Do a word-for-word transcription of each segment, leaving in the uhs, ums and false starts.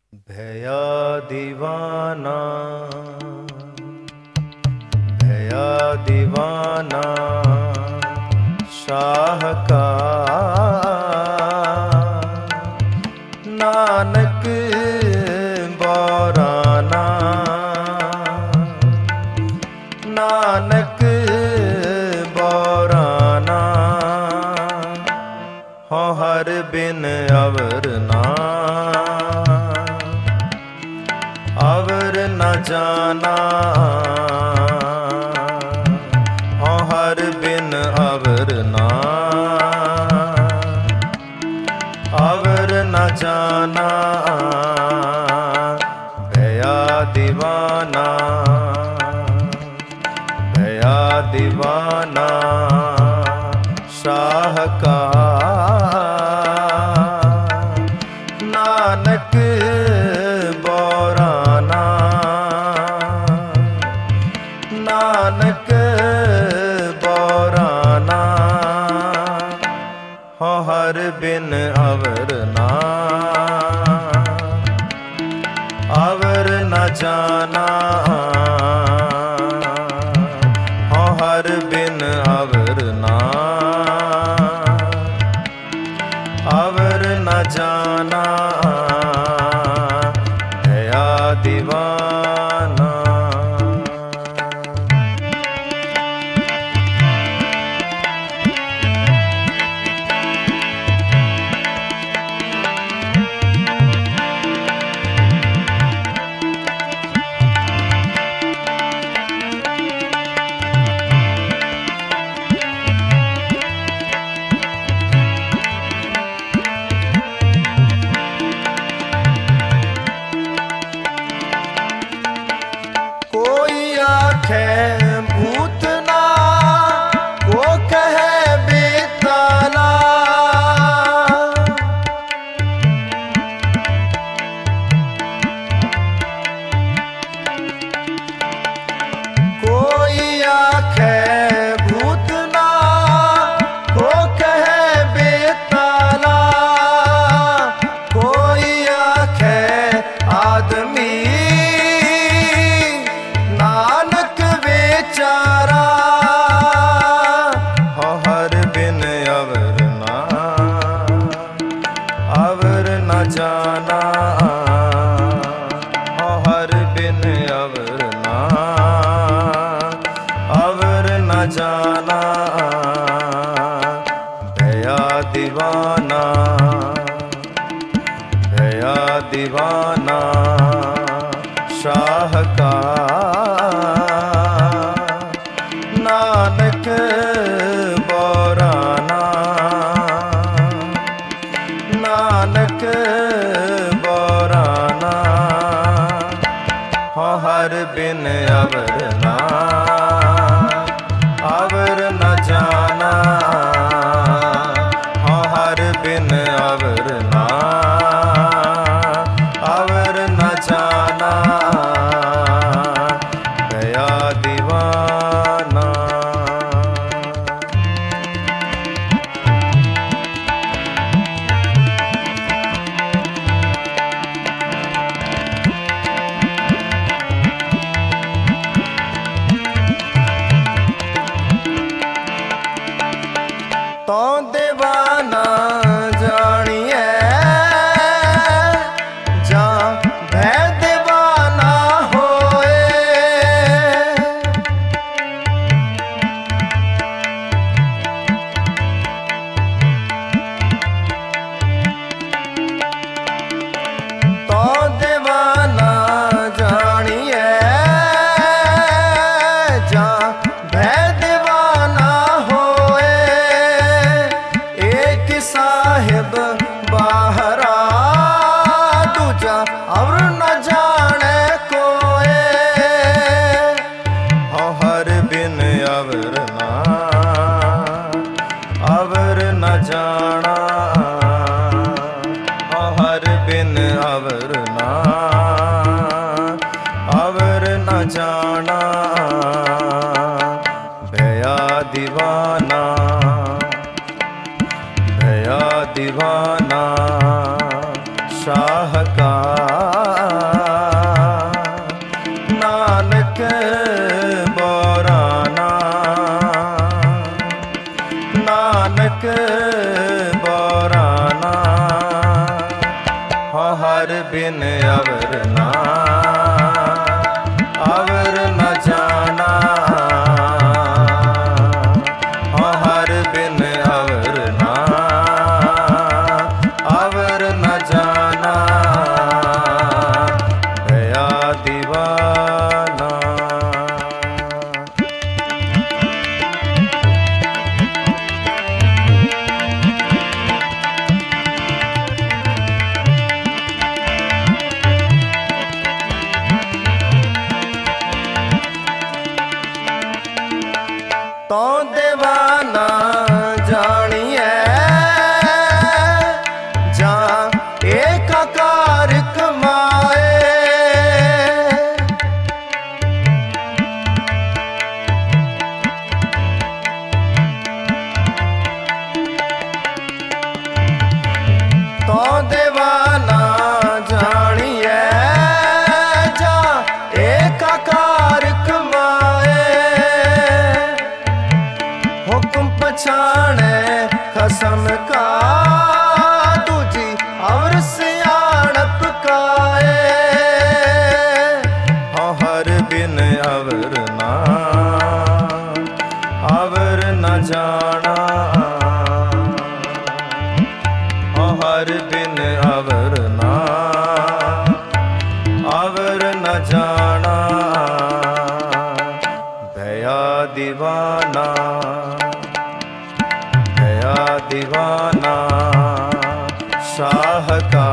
भया दीवाना भया दीवाना शाह का नानक बौराना नानक बौराना हो हर बिन अवर ना अवर न जाना हो हर बिन अवर ना अवर न जाना भया दीवाना भया दीवाना शाह का नानक बौराना नानक बौराना हो हर बिन अवर ना अवर न जाना हो हर बिन अवर ना अवर न जाना भया दीवाना। भूत ना को कहे बेताला कोई आखे भूत ना को कहे बेताला कोई आखे आदमी नानक बेचारा हो हर बिन अवर ना अवर न जाना हो हर बिन अवर ना अवर न जाना भया दीवाना भया दीवाना शाह का नानक बौराना नानक बौराना हो हर बिन अवर ना अवर न जाना हो हर बिन अवर ना अवर न जाना भया दीवाना। तो दीवाना जानिए जा भै दीवाना होए तो दीवाना जानिए जा भै दीवाना होए एक साहिब बाहरा दूजा और न जाने कोए हो हर बिन अवर ना अवर न जाना हो हर बिन अवर ना अवर न जाना भया दीवाना भया दीवाना शाह का हाँ हर बिन अवर ना अवर न जाना हाँ हर बिन अवर ना अवर न जाना भया दीवाना। तो दीवाना जानिए जा एक कार कमाए तो दीवाना जानिए जा एक कार कमाए हुक्म पछाणे खसम का दूजी और सियाणप काए हाँ हर बिन अवर ना अवर न जाना हाँ हर बिन अवर ना अवर न जाना भया दीवाना भया दीवाना शाह का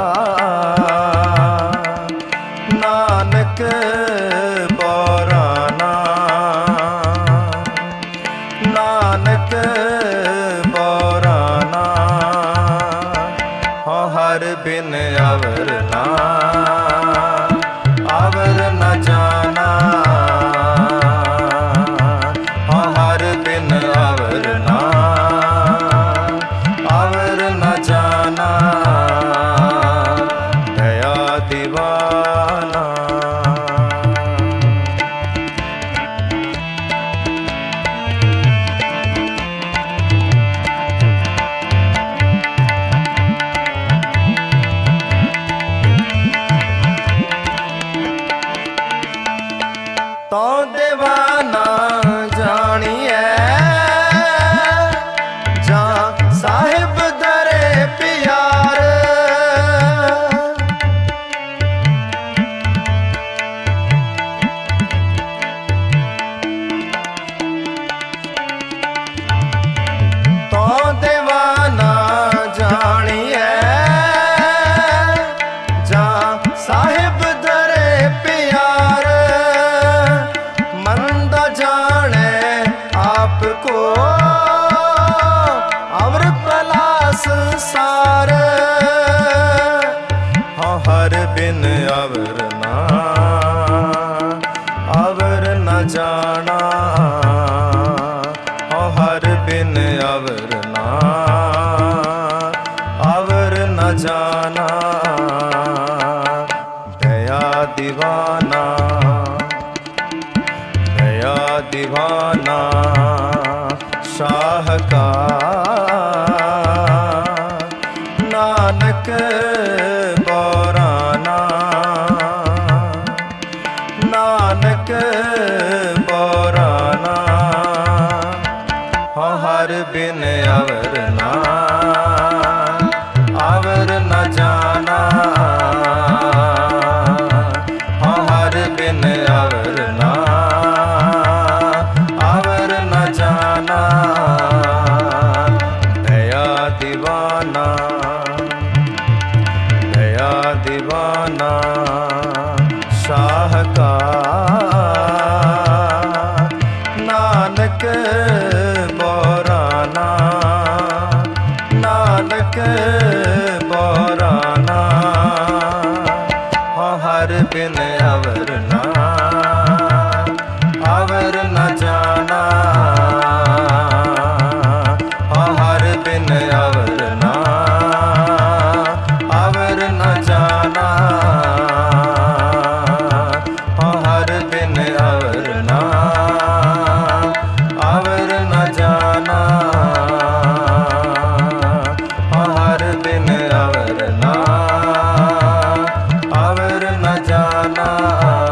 नानक बोराना नानक बोराना हाँ हर बिन अवर ना अवर न जाना हाँ हर बिन अवर ना अवर न जाना भया दीवाना। तो दीवाना जानिए जा साहिब दरे प्यार तो दीवाना जानिए जा साहिब दरे प्यार मंदा जाने आपको अवर भला संसार हाँ हर बिन अवर ना अवर न जाना हाँ हर बिन अवर ना अवर न जाना भया दीवाना भया दीवाना शाह का नानक बोराना नानक बोराना हाँ हर बिन अवर ना अवर न जाना हाँ हर बिन अवर ना अवर न जाना भया दीवाना भया दीवाना शाह का नानक बोराना नानक बोराना हाँ हर बिन अवर ना अवर न जाना हाँ हर बिन अवर ना अवर न जाना हाँ हर बिन अवर ना अवर न जाना हाँ हर बिन अवर ना ਨਾਮ